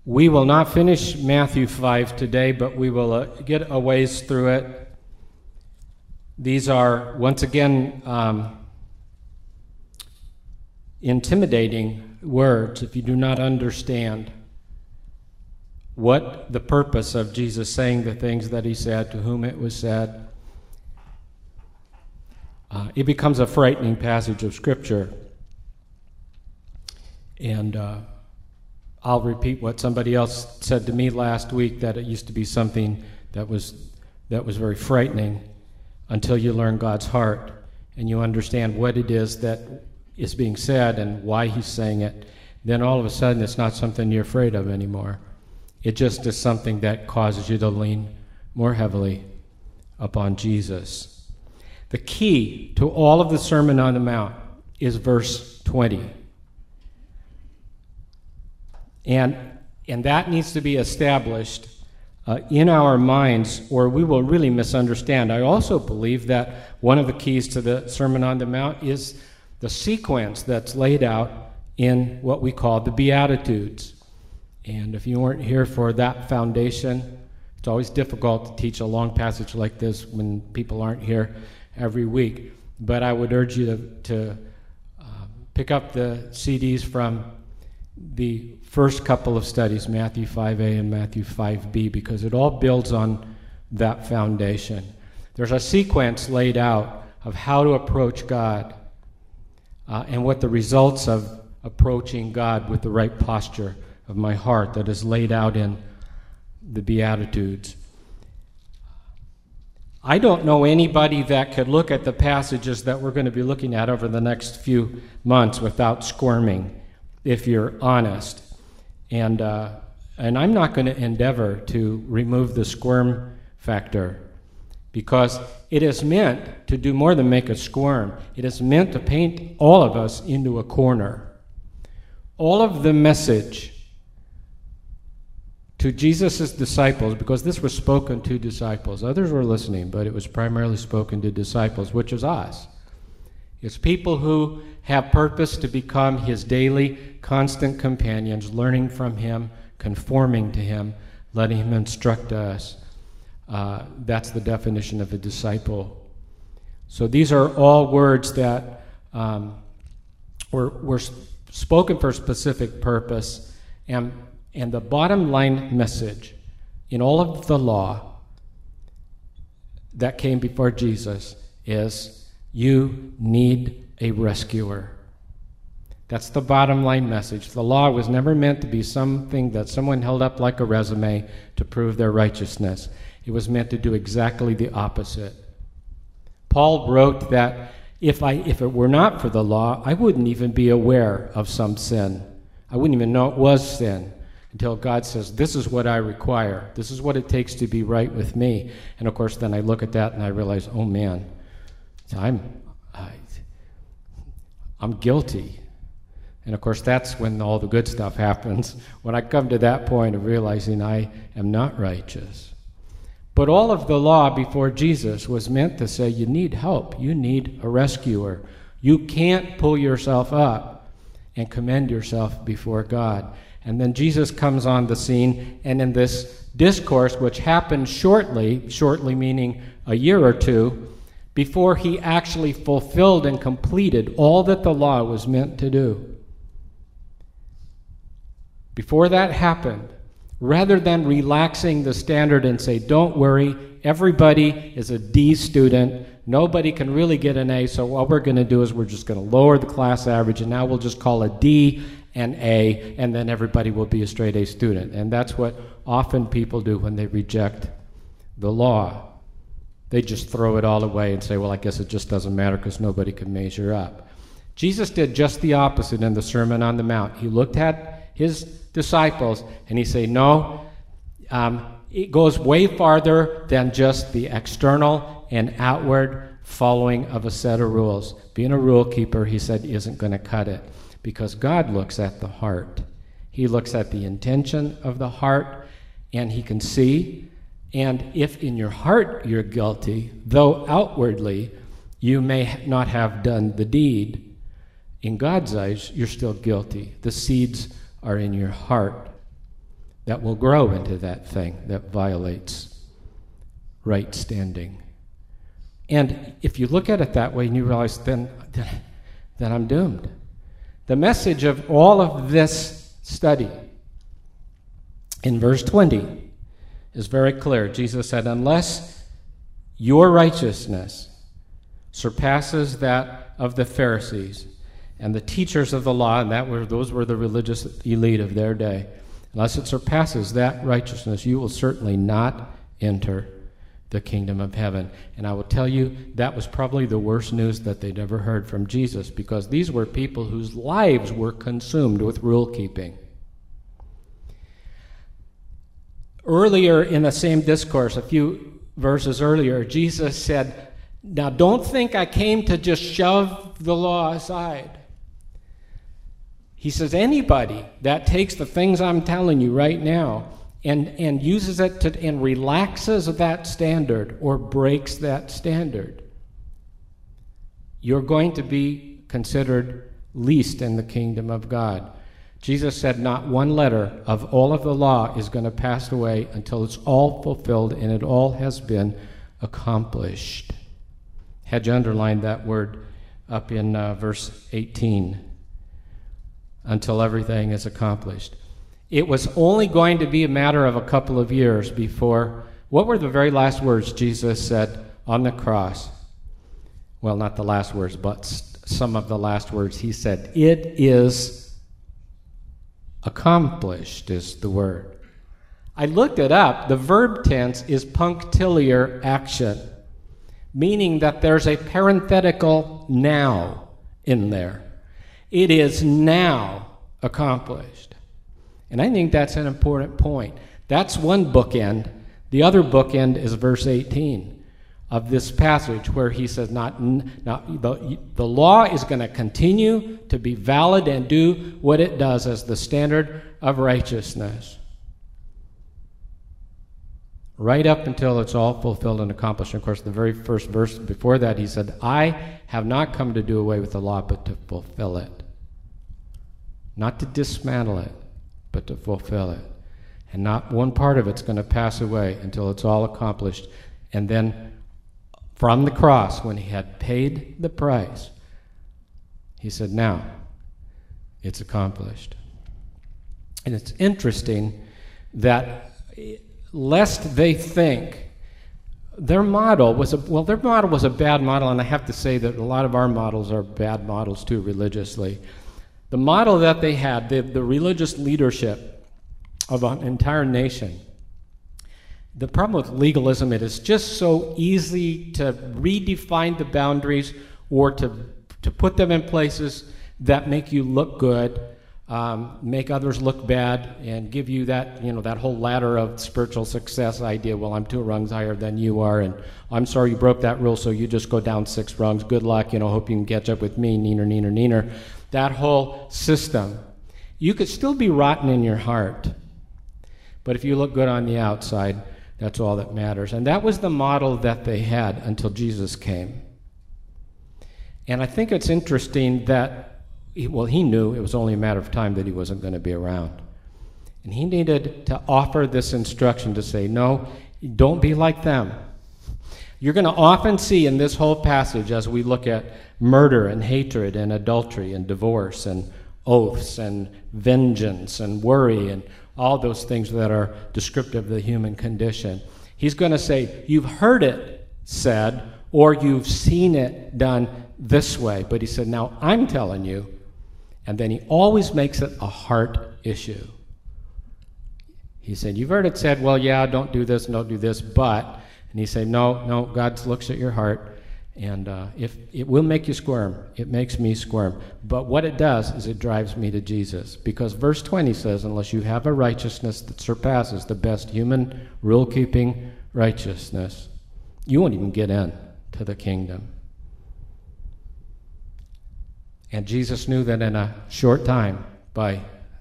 We will not finish Matthew 5 today, but we will get a ways through it. These are, once again, intimidating words if you do not understand what the purpose of Jesus saying the things that he said, to whom it was said. It becomes a frightening passage of Scripture. And I'll repeat what somebody else said to me last week, that it used to be something that was very frightening until you learn God's heart and you understand what it is that is being said and why he's saying it. Then all of a sudden it's not something you're afraid of anymore. It just is something that causes you to lean more heavily upon Jesus. The key to all of the Sermon on the Mount is verse 20. And that needs to be established in our minds, or we will really misunderstand. I also believe that one of the keys to the Sermon on the Mount is the sequence that's laid out in what we call the Beatitudes. And if you weren't here for that foundation, it's always difficult to teach a long passage like this when people aren't here every week. But I would urge you to pick up the CDs from the first couple of studies, Matthew 5a and Matthew 5b, because it all builds on that foundation. There's a sequence laid out of how to approach God and what the results of approaching God with the right posture of my heart that is laid out in the Beatitudes. I don't know anybody that could look at the passages that we're going to be looking at over the next few months without squirming, if you're honest. And I'm not going to endeavor to remove the squirm factor, because it is meant to do more than make us squirm. It is meant to paint all of us into a corner. All of the message to Jesus' disciples, because this was spoken to disciples. Others were listening, but it was primarily spoken to disciples, which is us. It's people who have purpose to become his daily, constant companions, learning from him, conforming to him, letting him instruct us. That's the definition of a disciple. So these are all words that were spoken for a specific purpose. And the bottom line message in all of the law that came before Jesus is, you need a rescuer. That's the bottom line message. The law was never meant to be something that someone held up like a resume to prove their righteousness. It was meant to do exactly the opposite. Paul wrote that if it were not for the law, I wouldn't even be aware of some sin. I wouldn't even know it was sin until God says, this is what I require. This is what it takes to be right with me. And of course, then I look at that and I realize, oh man, I'm guilty. And of course, that's when all the good stuff happens, when I come to that point of realizing I am not righteous. But all of the law before Jesus was meant to say, you need help. You need a rescuer. You can't pull yourself up and commend yourself before God. And then Jesus comes on the scene, and in this discourse, which happened shortly meaning a year or two, before he actually fulfilled and completed all that the law was meant to do. Before that happened, rather than relaxing the standard and say, don't worry, everybody is a D student, nobody can really get an A, so what we're going to do is we're just going to lower the class average, and now we'll just call a D an A, and then everybody will be a straight A student. And that's what often people do when they reject the law. They just throw it all away and say, well, I guess it just doesn't matter because nobody can measure up. Jesus did just the opposite in the Sermon on the Mount. He looked at his disciples and he said, no, it goes way farther than just the external and outward following of a set of rules. Being a rule keeper, he said, isn't going to cut it, because God looks at the heart. He looks at the intention of the heart, and he can see. And if in your heart you're guilty, though outwardly you may not have done the deed, in God's eyes you're still guilty. The seeds are in your heart. that will grow into that thing that violates right standing. And if you look at it that way and you realize, then I'm doomed. The message of all of this study in verse 20 is very clear. Jesus said, unless your righteousness surpasses that of the Pharisees and the teachers of the law, and those were the religious elite of their day, unless it surpasses that righteousness, you will certainly not enter the kingdom of heaven. And I will tell you, that was probably the worst news that they'd ever heard from Jesus, because these were people whose lives were consumed with rule keeping. Earlier in the same discourse, a few verses earlier, Jesus said, now don't think I came to just shove the law aside. He says, anybody that takes the things I'm telling you right now and uses it and relaxes that standard or breaks that standard, you're going to be considered least in the kingdom of God. Jesus said not one letter of all of the law is going to pass away until it's all fulfilled and it all has been accomplished. Had you underlined that word up in verse 18, until everything is accomplished. It was only going to be a matter of a couple of years before, what were the very last words Jesus said on the cross? Well, not the last words, but some of the last words. He said, it is accomplished is the word. I looked it up. The verb tense is punctiliar action, meaning that there's a parenthetical now in there. It is now accomplished. And I think that's an important point. That's one bookend. The other bookend is verse 18 of this passage, where he says, the law is going to continue to be valid and do what it does as the standard of righteousness, right up until it's all fulfilled and accomplished. And of course, the very first verse before that, he said, I have not come to do away with the law, but to fulfill it. Not to dismantle it, but to fulfill it. And not one part of it's going to pass away until it's all accomplished. And then from the cross, when he had paid the price, he said, now it's accomplished. And it's interesting that lest they think their model was a bad model, and I have to say that a lot of our models are bad models too, religiously. The model that they had, the religious leadership of an entire nation, the problem with legalism, it is just so easy to redefine the boundaries or to put them in places that make you look good, make others look bad, and give you that, that whole ladder of spiritual success idea. Well, I'm 2 rungs higher than you are, and I'm sorry you broke that rule, so you just go down 6 rungs. Good luck, hope you can catch up with me, neener, neener, neener. That whole system. You could still be rotten in your heart, but if you look good on the outside, that's all that matters. And that was the model that they had until Jesus came. And I think it's interesting that, he knew it was only a matter of time that he wasn't going to be around. And he needed to offer this instruction to say, no, don't be like them. You're going to often see in this whole passage, as we look at murder and hatred and adultery and divorce and oaths and vengeance and worry and all those things that are descriptive of the human condition, he's going to say, you've heard it said, or you've seen it done this way. But he said, now I'm telling you. And then he always makes it a heart issue. He said, you've heard it said, well, yeah, don't do this, don't do this, but... And he said, no, God looks at your heart, and if it will make you squirm, it makes me squirm. But what it does is it drives me to Jesus. Because verse 20 says, unless you have a righteousness that surpasses the best human rule-keeping righteousness, you won't even get in to the kingdom. And Jesus knew that in a short time, by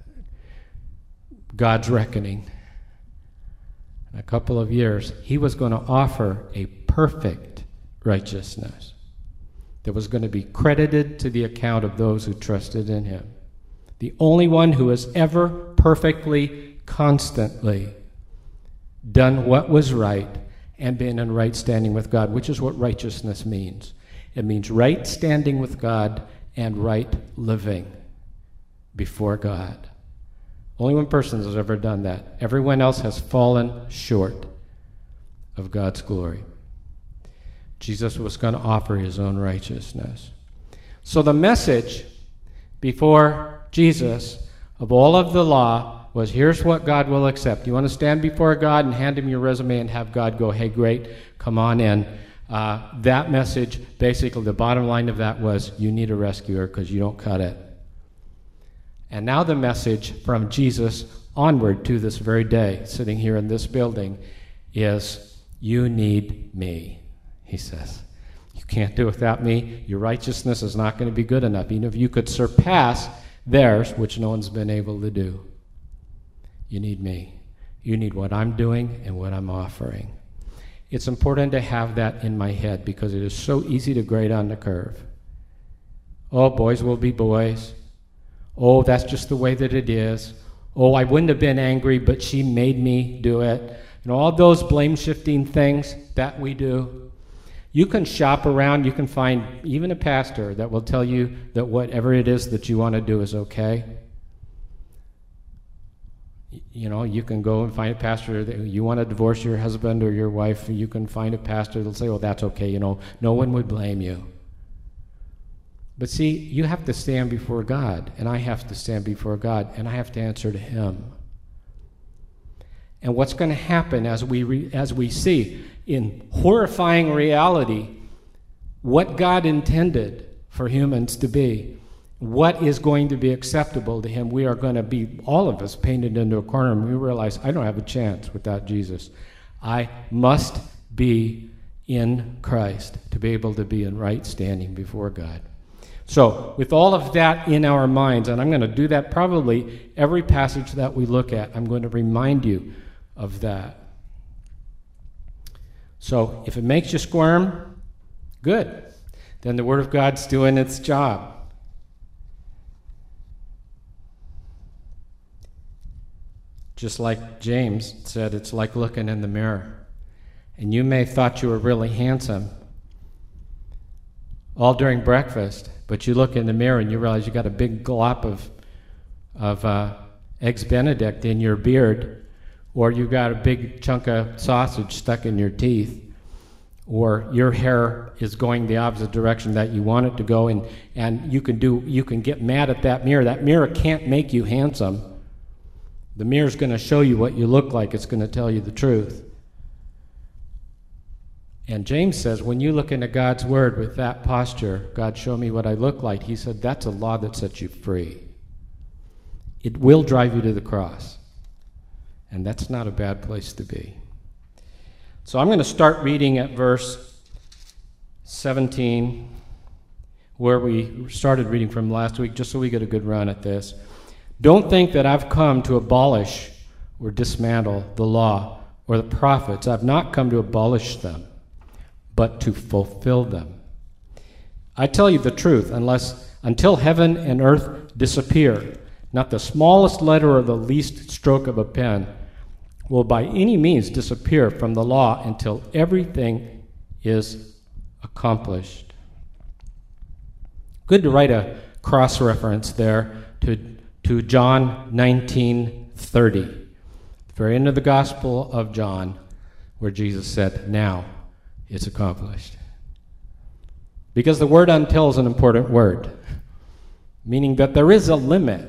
God's reckoning, in a couple of years, he was going to offer a perfect righteousness that was going to be credited to the account of those who trusted in him. The only one who has ever perfectly constantly done what was right and been in right standing with God, which is what righteousness means. It means right standing with God and right living before God. Only one person has ever done that. Everyone else has fallen short of God's glory. Jesus was going to offer his own righteousness. So the message before Jesus of all of the law was, here's what God will accept. You want to stand before God and hand him your resume and have God go, hey, great, come on in. That message, basically the bottom line of that was, you need a rescuer because you don't cut it. And now the message from Jesus onward to this very day, sitting here in this building, is you need me, he says. You can't do it without me. Your righteousness is not going to be good enough, even if you could surpass theirs, which no one's been able to do. You need me. You need what I'm doing and what I'm offering. It's important to have that in my head because it is so easy to grade on the curve. Oh, boys will be boys. Oh, that's just the way that it is. Oh, I wouldn't have been angry, but she made me do it. All those blame-shifting things that we do. You can shop around. You can find even a pastor that will tell you that whatever it is that you want to do is okay. You can go and find a pastor that you want to divorce your husband or your wife. You can find a pastor that'll say, oh, that's okay. No one would blame you. But see, you have to stand before God, and I have to stand before God, and I have to answer to him. And what's going to happen as we see in horrifying reality what God intended for humans to be, what is going to be acceptable to him, we are going to be, all of us, painted into a corner, and we realize, I don't have a chance without Jesus. I must be in Christ to be able to be in right standing before God. So, with all of that in our minds, and I'm going to do that probably every passage that we look at, I'm going to remind you of that. So, if it makes you squirm, good. Then the Word of God's doing its job. Just like James said, it's like looking in the mirror. And you may have thought you were really handsome all during breakfast, but you look in the mirror and you realize you got a big glop of Eggs Benedict in your beard, or you got a big chunk of sausage stuck in your teeth, or your hair is going the opposite direction that you want it to go, and you can get mad at that mirror. That mirror can't make you handsome. The mirror's going to show you what you look like. It's going to tell you the truth. And James says, when you look into God's Word with that posture, God, show me what I look like, he said, that's a law that sets you free. It will drive you to the cross. And that's not a bad place to be. So I'm going to start reading at verse 17, where we started reading from last week, just so we get a good run at this. Don't think that I've come to abolish or dismantle the law or the prophets. I've not come to abolish them, but to fulfill them. I tell you the truth, until heaven and earth disappear, not the smallest letter or the least stroke of a pen will by any means disappear from the law until everything is accomplished. Good to write a cross-reference there to John 19:30, the very end of the Gospel of John, where Jesus said, now it's accomplished. Because the word until is an important word, meaning that there is a limit.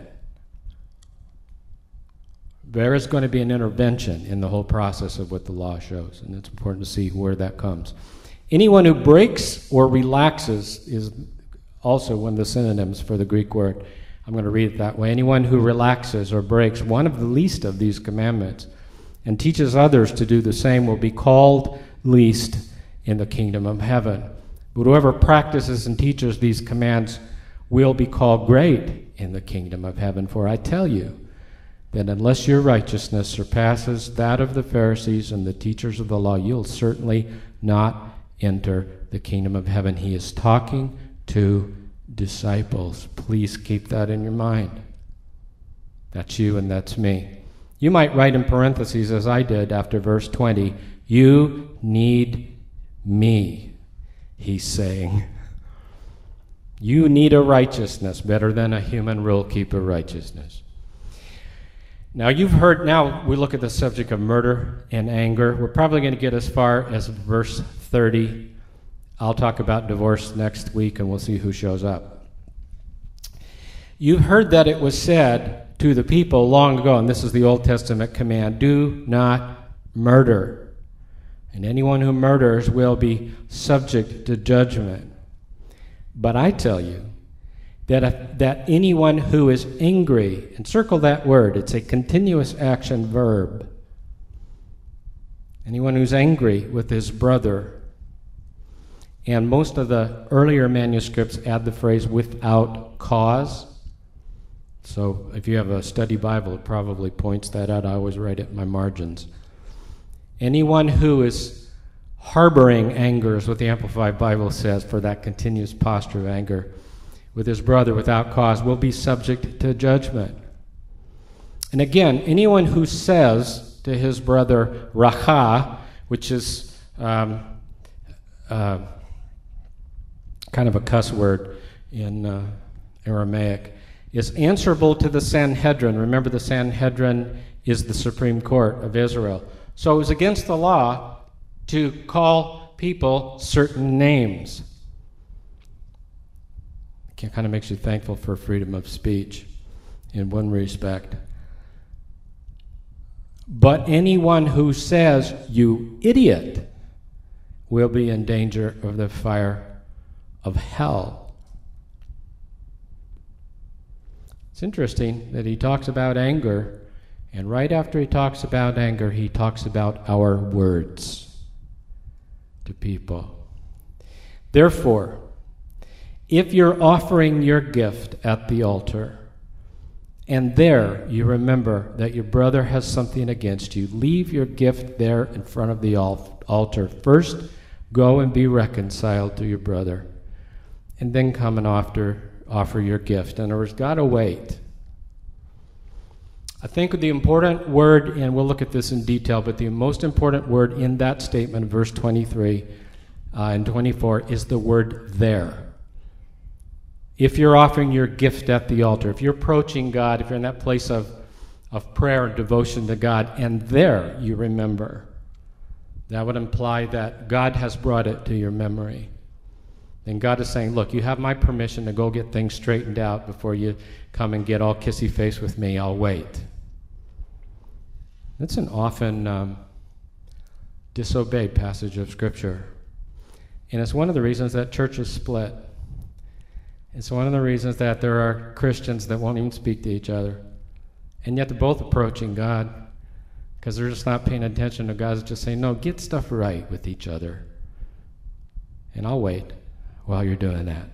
There is going to be an intervention in the whole process of what the law shows, and it's important to see where that comes. Anyone who breaks or relaxes is also one of the synonyms for the Greek word. I'm going to read it that way. Anyone who relaxes or breaks one of the least of these commandments and teaches others to do the same will be called least in the kingdom of heaven. But whoever practices and teaches these commands will be called great in the kingdom of heaven. For I tell you that unless your righteousness surpasses that of the Pharisees and the teachers of the law, you'll certainly not enter the kingdom of heaven. He is talking to disciples. Please keep that in your mind. That's you and that's me. You might write in parentheses, as I did after verse 20, you need me, he's saying. You need a righteousness better than a human rule keeper righteousness. Now you've heard, now we look at the subject of murder and anger. We're probably going to get as far as verse 30. I'll talk about divorce next week and we'll see who shows up. You've heard that it was said to the people long ago, and this is the Old Testament command, do not murder. And anyone who murders will be subject to judgment. But I tell you that anyone who is angry, and circle that word, it's a continuous action verb. Anyone who's angry with his brother, and most of the earlier manuscripts add the phrase without cause. So if you have a study Bible, it probably points that out. I always write it in my margins. Anyone who is harboring anger, is what the Amplified Bible says, for that continuous posture of anger with his brother without cause, will be subject to judgment. And again, anyone who says to his brother, racha, which is kind of a cuss word in Aramaic, is answerable to the Sanhedrin. Remember, the Sanhedrin is the Supreme Court of Israel. So it was against the law to call people certain names. It kind of makes you thankful for freedom of speech in one respect. But anyone who says, you idiot, will be in danger of the fire of hell. It's interesting that he talks about anger, and right after he talks about anger, he talks about our words to people. Therefore, if you're offering your gift at the altar, and there you remember that your brother has something against you, leave your gift there in front of the altar. First, go and be reconciled to your brother, and then come and offer your gift. In other words, got to wait. I think the important word, and we'll look at this in detail, but the most important word in that statement, verse 23 and 24, is the word there. If you're offering your gift at the altar, if you're approaching God, if you're in that place of prayer and devotion to God, and there you remember, that would imply that God has brought it to your memory. And God is saying, look, you have my permission to go get things straightened out before you come and get all kissy-face with me. I'll wait. That's an often disobeyed passage of Scripture. And it's one of the reasons that churches split. It's one of the reasons that there are Christians that won't even speak to each other. And yet they're both approaching God because they're just not paying attention to God. It's just saying, no, get stuff right with each other. And I'll wait while you're doing that.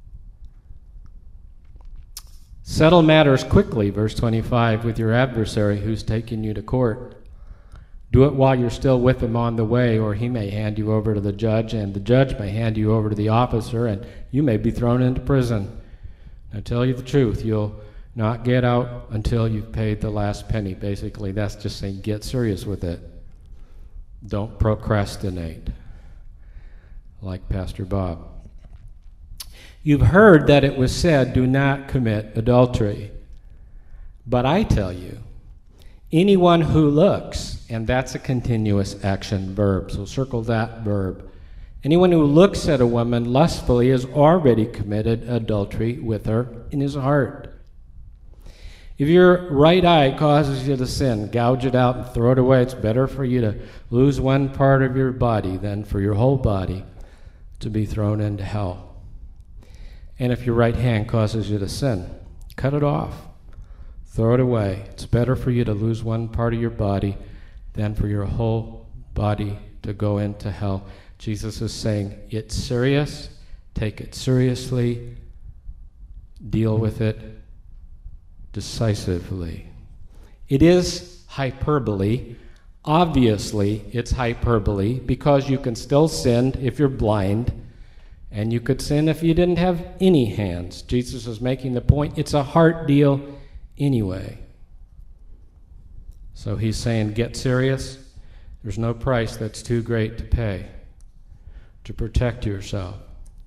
Settle matters quickly, verse 25, with your adversary who's taking you to court. Do it while you're still with him on the way, or he may hand you over to the judge, and the judge may hand you over to the officer, and you may be thrown into prison. Now, tell you the truth, you'll not get out until you've paid the last penny. Basically, that's just saying get serious with it. Don't procrastinate, like Pastor Bob. You've heard that it was said, do not commit adultery. But I tell you, anyone who looks, and that's a continuous action verb, so circle that verb. Anyone who looks at a woman lustfully has already committed adultery with her in his heart. If your right eye causes you to sin, gouge it out and throw it away. It's better for you to lose one part of your body than for your whole body to be thrown into hell. And if your right hand causes you to sin, cut it off. Throw it away. It's better for you to lose one part of your body than for your whole body to go into hell. Jesus is saying, it's serious. Take it seriously. Deal with it decisively. It is hyperbole. Obviously, it's hyperbole because you can still sin if you're blind, and you could sin if you didn't have any hands. Jesus is making the point. It's a heart deal anyway. So he's saying, get serious. There's no price that's too great to pay to protect yourself.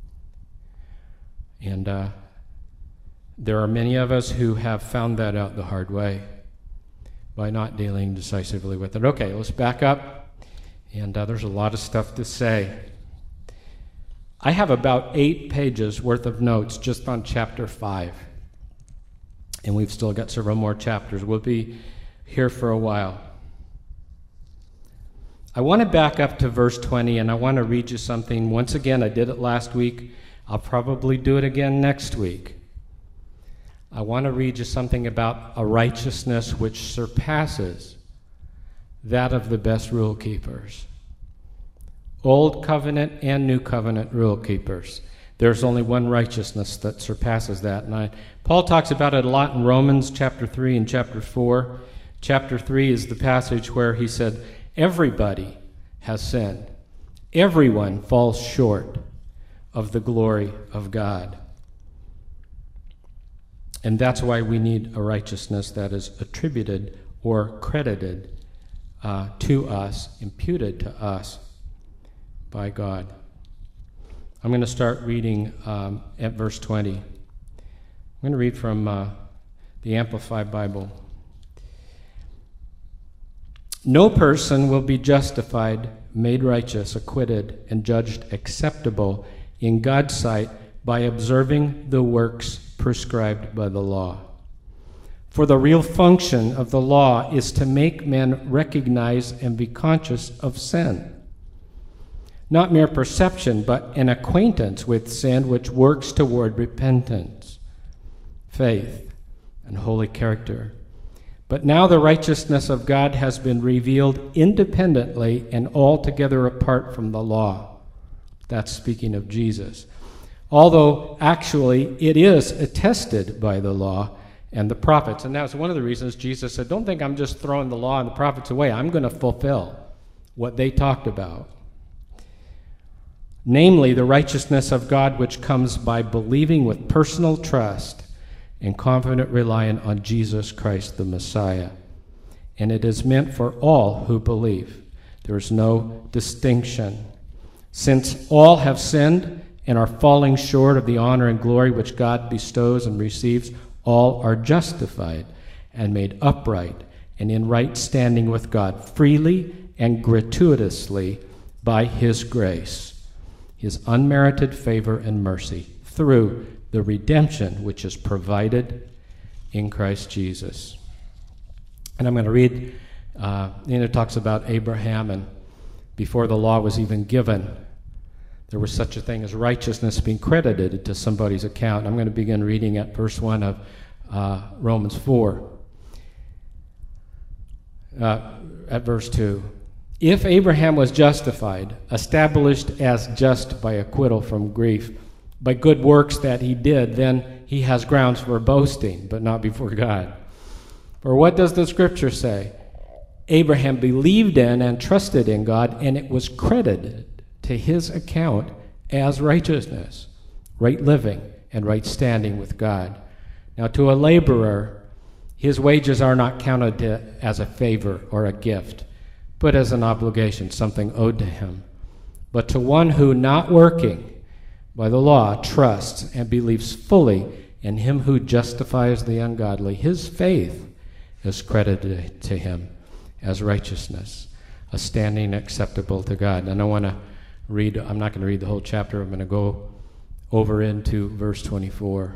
And there are many of us who have found that out the hard way by not dealing decisively with it. Okay, let's back up. And there's a lot of stuff to say. I have about 8 pages worth of notes just on chapter 5. And we've still got several more chapters. We'll be here for a while. I want to back up to verse 20, and I want to read you something. Once again, I did it last week. I'll probably do it again next week. I want to read you something about a righteousness which surpasses that of the best rule keepers. Old covenant and new covenant rule keepers. There's only one righteousness that surpasses that. And Paul talks about it a lot in Romans chapter 3 and chapter 4. Chapter 3 is the passage where he said, everybody has sinned. Everyone falls short of the glory of God. And that's why we need a righteousness that is attributed or credited to us, imputed to us by God. I'm going to start reading at verse 20. I'm going to read from the Amplified Bible. No person will be justified, made righteous, acquitted, and judged acceptable in God's sight by observing the works prescribed by the law. For the real function of the law is to make men recognize and be conscious of sin. Not mere perception, but an acquaintance with sin which works toward repentance, faith, and holy character. But now the righteousness of God has been revealed independently and altogether apart from the law. That's speaking of Jesus. Although actually it is attested by the law and the prophets. And that's one of the reasons Jesus said, don't think I'm just throwing the law and the prophets away. I'm going to fulfill what they talked about. Namely, the righteousness of God which comes by believing with personal trust and confident reliance on Jesus Christ the Messiah. And it is meant for all who believe. There is no distinction. Since all have sinned and are falling short of the honor and glory which God bestows and receives, all are justified and made upright and in right standing with God freely and gratuitously by His grace, His unmerited favor and mercy, through the redemption which is provided in Christ Jesus. And I'm going to read, it talks about Abraham, and before the law was even given, there was such a thing as righteousness being credited to somebody's account. I'm going to begin reading at verse 1 of Romans 4. At verse 2. If Abraham was justified, established as just by acquittal from grief, by good works that he did, then he has grounds for boasting, but not before God. For what does the Scripture say? Abraham believed in and trusted in God, and it was credited to his account as righteousness, right living, and right standing with God. Now, to a laborer, his wages are not counted as a favor or a gift, but as an obligation, something owed to him. But to one who, not working by the law, trusts and believes fully in Him who justifies the ungodly, his faith is credited to him as righteousness, a standing acceptable to God. And I want to read, I'm not going to read the whole chapter, I'm going to go over into verse 24.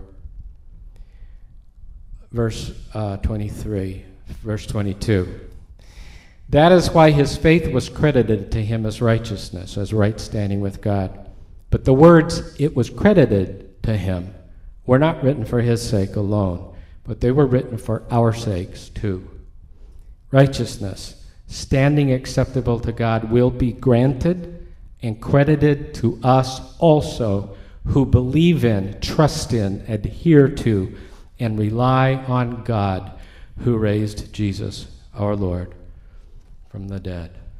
Verse 23, verse 22. That is why his faith was credited to him as righteousness, as right standing with God. But the words, it was credited to him, were not written for his sake alone, but they were written for our sakes too. Righteousness, standing acceptable to God, will be granted and credited to us also, who believe in, trust in, adhere to, and rely on God, who raised Jesus, our Lord, from the dead.